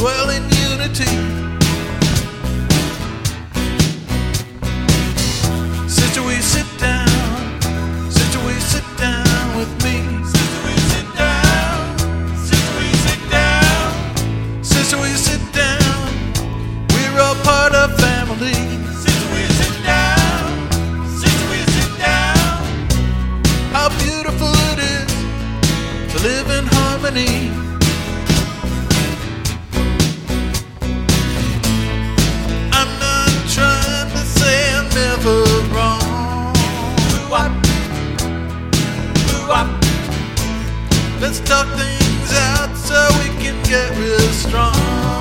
dwell in unity. Sister, will you sit down? Sister, will you sit down with me? Sister, will you sit down? Sister, will you sit down? Sister, will you sit down? We're all part of family. Sister, will you sit down? Sister, will you sit down? How beautiful it is to live in harmony. I'm not trying to say I'm never wrong. Woo-wop, woo-wop. Let's talk things out so we can get real strong.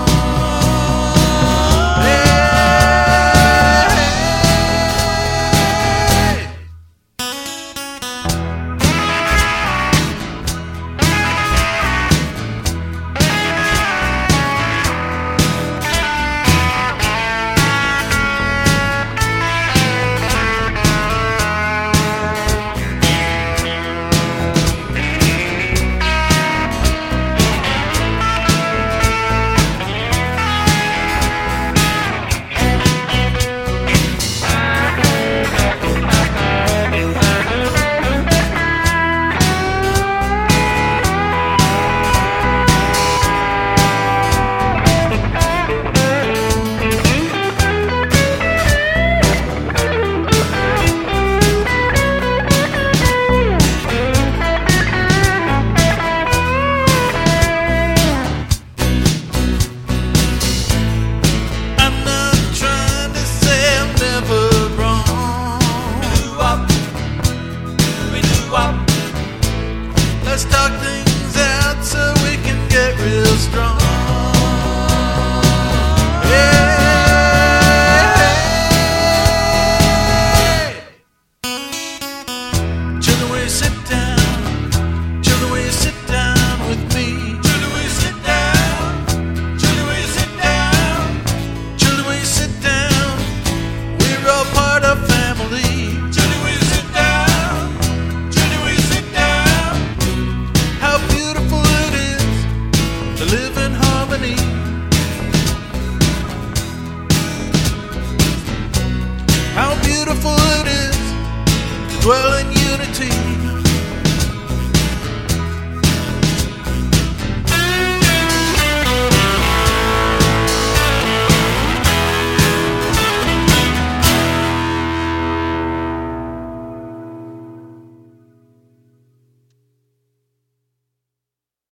Let's talk things out so we can get real strong. Hey. Children, will you sit down? Children, will you sit down with me? Children, will you sit down? Children, will you sit down? Children, will you sit down? We're all part of family. Children, will you sit down? Children, will you sit down? How beautiful it is to live in harmony. How beautiful it is to dwell in unity.